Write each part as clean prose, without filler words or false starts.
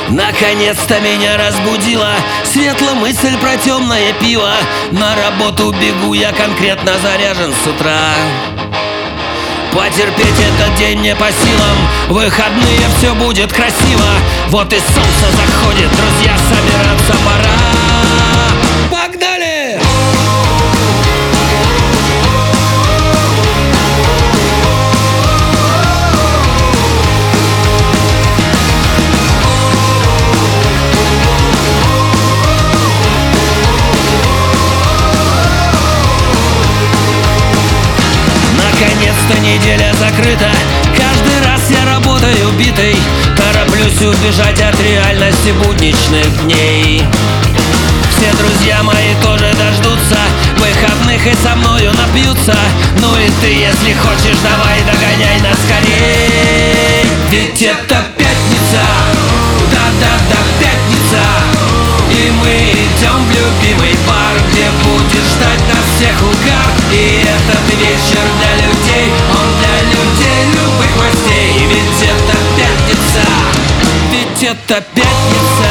Наконец-то меня разбудила светлая мысль про темное пиво. На работу бегу, я конкретно заряжен с утра. Потерпеть этот день мне по силам, выходные все будет красиво. Вот и солнце заходит, друзья, собираться пора. Погнали! Наконец-то неделя закрыта, каждый раз я работаю битый. Тороплюсь убежать от реальности будничных дней. Все друзья мои тоже дождутся выходных и со мною напьются. Ну и ты, если хочешь, давай догоняй нас скорей. Ведь это пятница, да-да-да, пятница. И мы идем в любимый парк, где будет ждать нас всех угар. И этот вечер для людей, он для людей любых мастей. Ведь это пятница, ведь это пятница.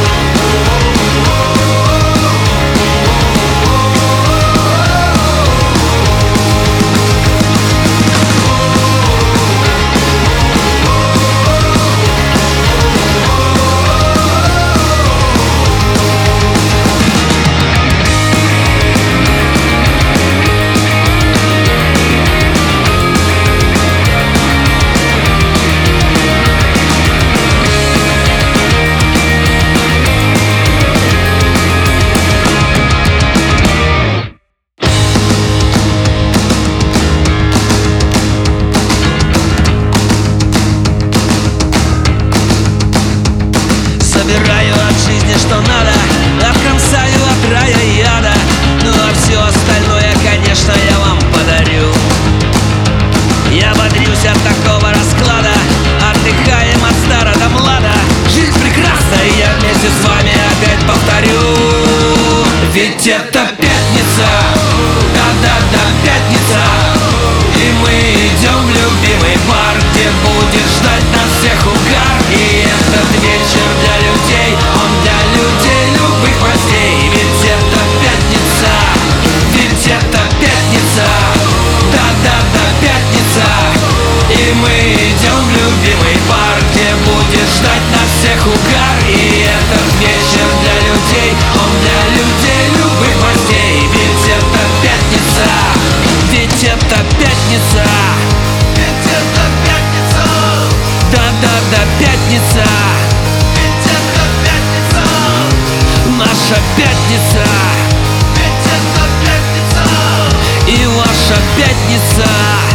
Собираю от жизни, что надо, откромсаю от рая и ада. Ну а все остальное, конечно, я вам подарю. Я бодрюсь от такого расклада, отдыхаем от стара до млада. Жизнь прекрасна, и я вместе с вами опять повторю. Ведь это пятница, да-да-да, пятница. И мы идем в любимый парк, где будет ждать нас всех угар. И этот вечер для людей, он для людей любых мастей. Ведь это пятница, ведь это пятница, да-да-да, пятница. И мы идем в любимый парк, где будет ждать нас всех угар. И этот вечер для людей, он для людей любых мастей. Ведь это пятница, ведь это пятница. Ведь это пятница, да-да-да, пятница. Ведь это пятница, наша пятница. Ведь это пятница, и ваша пятница.